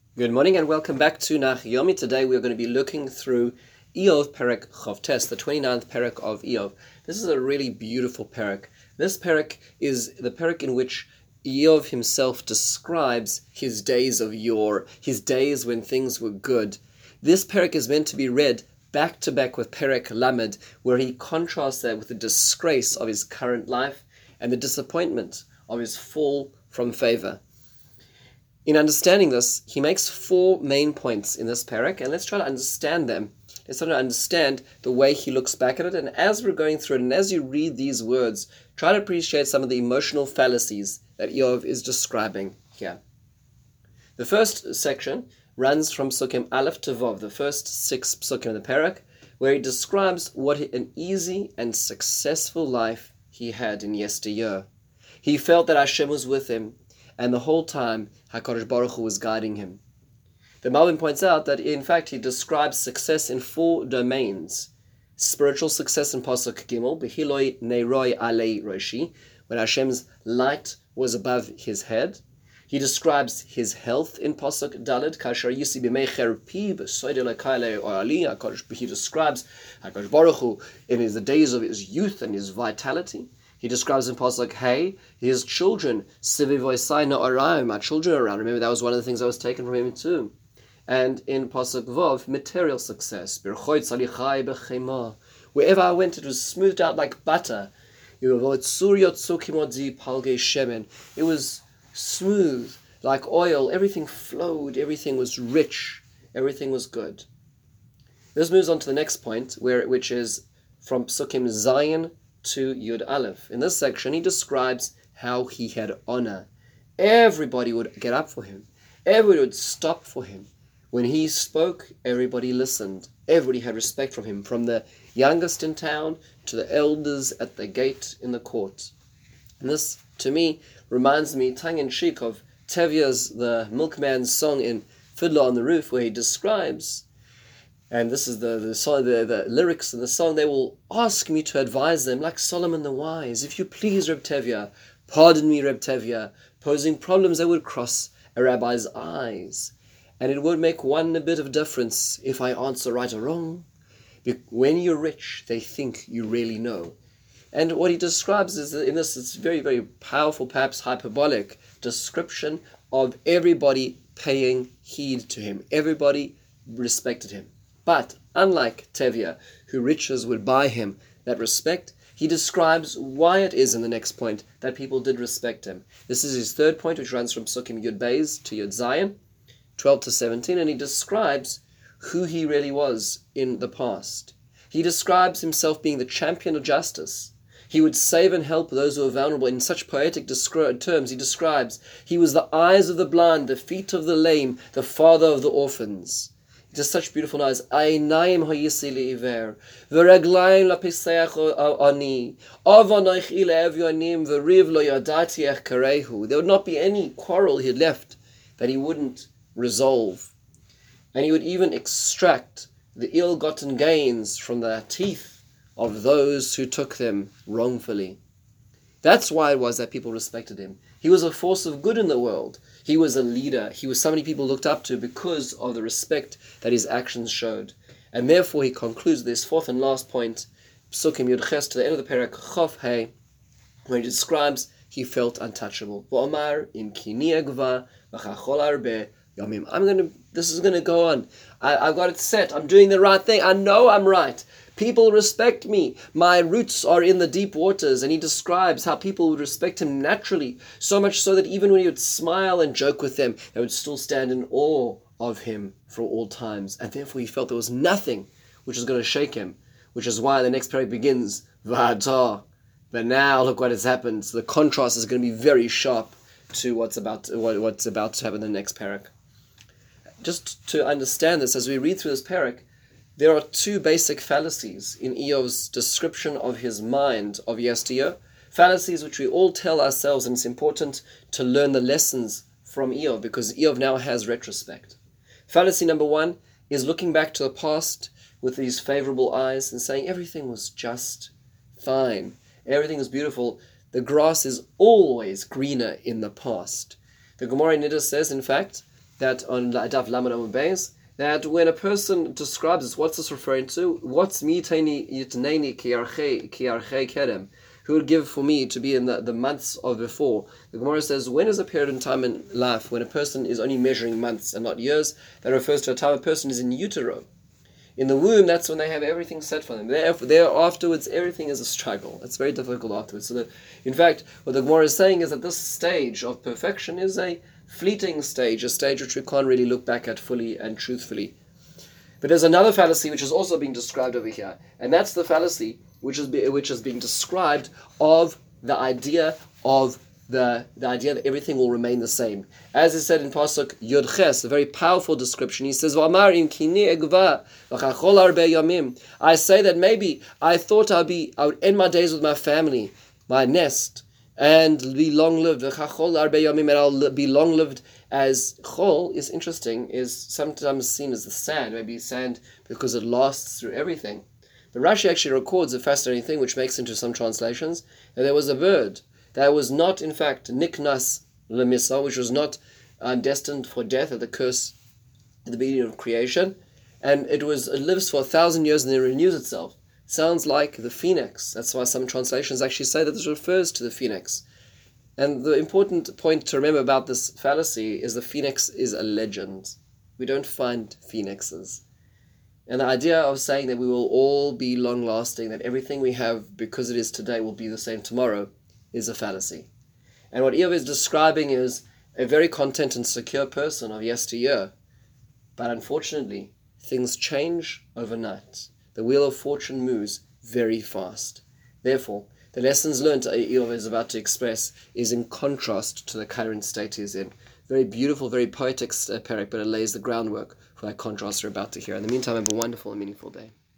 Good morning and welcome back to Nach Yomi. Today we are going to be looking through Iyov Perek Chavtes, the 29th Perek of Iyov. This is a really beautiful Perek. This Perek is the Perek in which Iyov himself describes his days of yore, his days when things were good. This Perek is meant to be read back to back with Perek Lamed, where he contrasts that with the disgrace of his current life and the disappointment of his fall from favor. In understanding this, he makes four main points in this parak, and let's try to understand them. Let's try to understand the way he looks back at it, and as we're going through it, and as you read these words, try to appreciate some of the emotional fallacies that Iyov is describing here. The first section runs from Psukim Aleph to Vav, the first 6 Psukim in the parak, where he describes what an easy and successful life he had in yesteryear. He felt that Hashem was with him, and the whole time, HaKadosh Baruch Hu was guiding him. The Malbim points out that, in fact, he describes success in 4 domains. Spiritual success in Pasuk Gimel, Behiloi Neiroi Alei Roshi, when Hashem's light was above his head. He describes his health in Pasuk Dalet, Kasher Yisi B'mei Cherpi, B'soide L'kailei Oali. He describes HaKadosh Baruch Hu in the days of his youth and his vitality. He describes in Pasuk Hey his children, Sivivoisai Na'araim, my children around. Remember, that was one of the things that was taken from him too. And in Pasuk Vav, material success. Wherever I went, it was smoothed out like butter. It was smooth like oil. Everything flowed. Everything was rich. Everything was good. This moves on to the next point, which is from Psukim Zayin to Yud Aleph. In this section, he describes how he had honor. Everybody would get up for him. Everybody would stop for him. When he spoke, everybody listened. Everybody had respect for him, from the youngest in town to the elders at the gate in the court. And this, to me, reminds me, tongue-in-cheek, of Tevye's The Milkman's song in Fiddler on the Roof, where he describes, and this is the lyrics in the song, they will ask me to advise them, like Solomon the Wise. If you please, Reb Tevye, pardon me, Reb Tevye, posing problems that would cross a rabbi's eyes. And it would make one a bit of difference if I answer right or wrong. When you're rich, they think you really know. And what he describes is, in this, it's very, very powerful, perhaps hyperbolic description of everybody paying heed to him. Everybody respected him. But unlike Tevye, who riches would buy him that respect, he describes why it is in the next point that people did respect him. This is his third point, which runs from Psukim Yud Beis to Yud Zayin, 12 to 17, and he describes who he really was in the past. He describes himself being the champion of justice. He would save and help those who are vulnerable. In such poetic terms, he describes he was the eyes of the blind, the feet of the lame, the father of the orphans. It is such beautiful noise. Einayim hayisi li'iver, v'reglayim lapiseach ani, avanoich ila evyonim, v'riv lo yadati ech karehu. There would not be any quarrel he had left that he wouldn't resolve. And he would even extract the ill-gotten gains from the teeth of those who took them wrongfully. That's why it was that people respected him. He was a force of good in the world. He was a leader. He was somebody people looked up to because of the respect that his actions showed. And therefore he concludes this fourth and last point, Psukim Yud Ches, to the end of the Perek Chof Hey, where he describes he felt untouchable. V'omar im kini egva v'chachol arbe yomim. This is going to go on. I've got it set. I'm doing the right thing. I know I'm right. People respect me. My roots are in the deep waters. And he describes how people would respect him naturally, so much so that even when he would smile and joke with them, they would still stand in awe of him for all times. And therefore he felt there was nothing which was going to shake him, which is why the next paragraph begins, V'ata. But now look what has happened. So the contrast is going to be very sharp to what's about to happen in the next paragraph. Just to understand this, as we read through this parak, there are 2 basic fallacies in Iyov's description of his mind of yesteryear. Fallacies which we all tell ourselves, and it's important to learn the lessons from Iyov, because Iyov now has retrospect. Fallacy number 1 is looking back to the past with these favorable eyes and saying everything was just fine. Everything was beautiful. The grass is always greener in the past. The Gemara in Niddah says, in fact, that on Daf Lamed Amud Beis, that when a person describes this, what's this referring to? What's miteni yitneni ki archei kedem? Who would give for me to be in the months of before? The Gemara says, when is a period in time in life when a person is only measuring months and not years? That refers to a time a person is in utero. In the womb, that's when they have everything set for them. There afterwards, everything is a struggle. It's very difficult afterwards. So in fact, what the Gemara is saying is that this stage of perfection is a fleeting stage, a stage which we can't really look back at fully and truthfully. But there's another fallacy which is also being described over here, and that's the fallacy which is being described of the idea of the idea that everything will remain the same. As is said in Pasuk Yud Ches, a very powerful description. He says, "V'amar im kini egva v'chachol harbe yamim." I say that maybe I thought I would end my days with my family, my nest, and be long-lived. V'chachol harbe yamim, and I'll be long-lived. As chol is interesting, is sometimes seen as the sand, maybe sand because it lasts through everything. But Rashi actually records a fascinating thing, which makes into some translations, that there was a bird that was not, in fact, niknas lemisa, which was not destined for death, at the curse at the beginning of creation, and it lives for 1,000 years and then renews itself. Sounds like the phoenix. That's why some translations actually say that this refers to the phoenix. And the important point to remember about this fallacy is the phoenix is a legend. We don't find phoenixes. And the idea of saying that we will all be long-lasting, that everything we have because it is today will be the same tomorrow, is a fallacy. And what Eov is describing is a very content and secure person of yesteryear. But unfortunately, things change overnight. The wheel of fortune moves very fast. Therefore, the lessons learned Eov is about to express is in contrast to the current state he's in. Very beautiful, very poetic parak, but it lays the groundwork for that contrast we're about to hear. In the meantime, have a wonderful and meaningful day.